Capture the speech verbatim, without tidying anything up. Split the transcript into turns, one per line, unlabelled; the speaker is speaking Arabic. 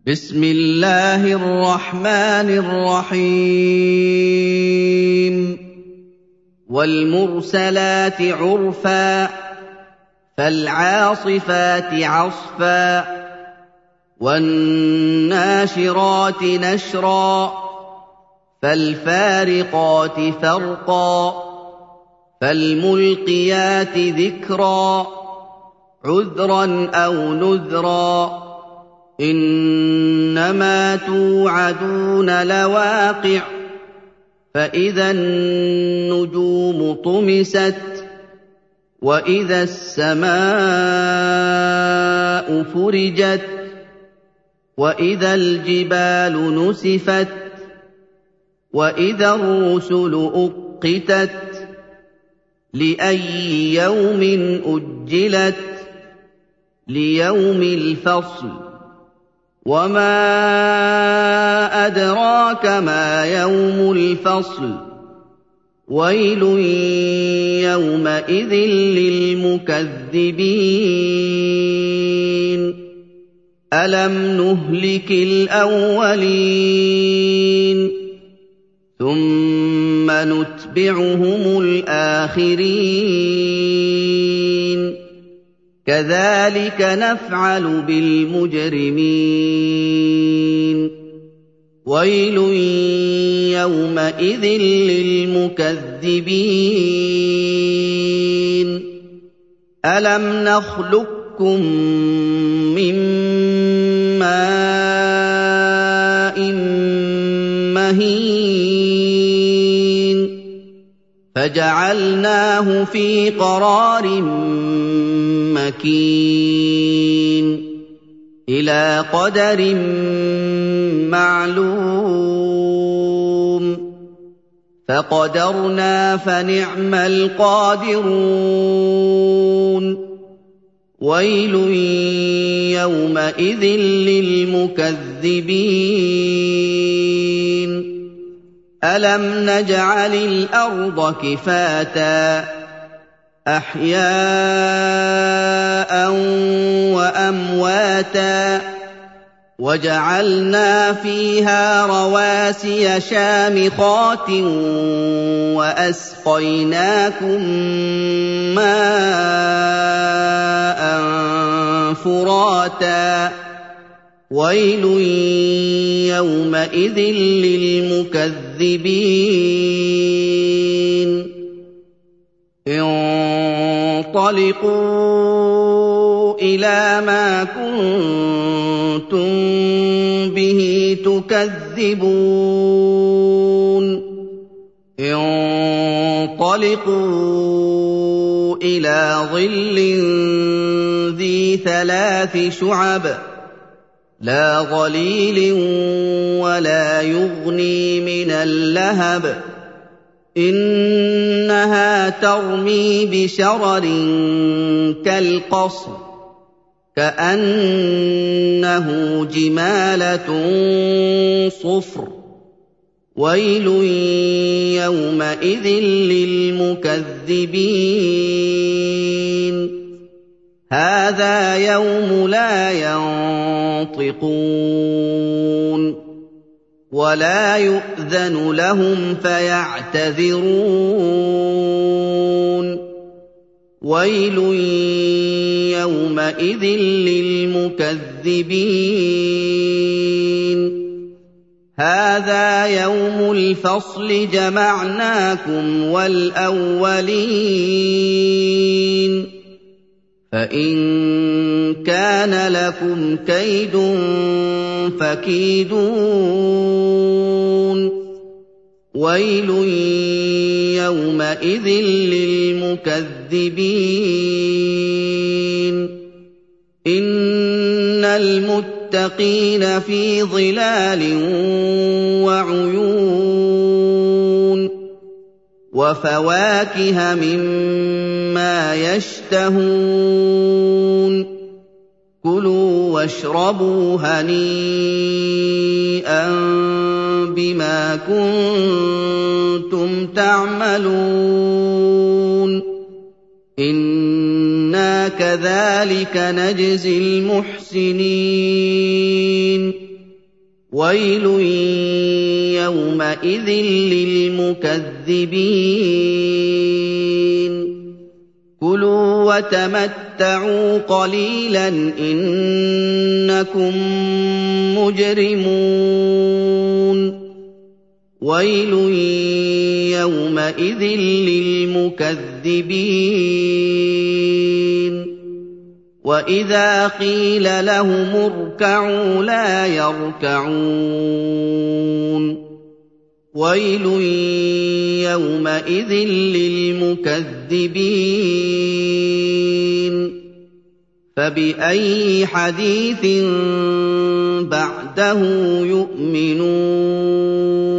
بسم الله الرحمن الرحيم والمرسلات عرفا فالعاصفات عصفا والناشرات نشرا فالفارقات فرقا فالملقيات ذكرا عذرا أو نذرا إنما توعدون لواقع فإذا النجوم طمست وإذا السماء فرجت وإذا الجبال نسفت وإذا الرسل أقتت لأي يوم أجلت ليوم الفصل وما أدراك ما يوم الفصل ويل يومئذ للمكذبين ألم نهلك الأولين ثم نتبعهم الآخرين كذلك نفعل بالمجرمين ويل يومئذ للمكذبين ألم نخلقكم من ماء مهين فجعلناه في قرار مكين إلى قدر معلوم فقدرنا فنعم القادرون ويل يومئذ للمكذبين ألم نجعل الأرض كفاتا أحياء وأمواتا وجعلنا فيها رواسي شامخات وأسقيناكم ماء فراتا ويل يومئذ للمكذبين انطلقوا إلى ما كنتم به تكذبون انطلقوا إلى ظل ذي ثلاث شعب لا ظليل ولا يغني من اللهب إنها ترمي بشرر كالقصر كأنه جمالة صفر ويل يومئذ للمكذبين هذا يوم لا ينطقون ولا يؤذن لهم فيعتذرون ويل يومئذ للمكذبين هذا يوم الفصل جمعناكم والأولين فإن كان لكم كيد فكيدون ويل يومئذ للمكذبين إن المتقين في ظلال وعيون وفواكه مما يشتهون كلوا واشربوا هنيئا بما كنتم تعملون إنا كذلك نجزي المحسنين وَيْلٌ يَوْمَئِذٍ لِّلْمُكَذِّبِينَ كُلُوا وَتَمَتَّعُوا قَلِيلًا إِنَّكُم مُّجْرِمُونَ وَيْلٌ يَوْمَئِذٍ لِّلْمُكَذِّبِينَ وَإِذَا قِيلَ لَهُمُ ارْكَعُوا لَا يَرْكَعُونَ وَيْلٌ يَوْمَئِذٍ لِّلْمُكَذِّبِينَ فَبِأَيِّ حَدِيثٍ بَعْدَهُ يُؤْمِنُونَ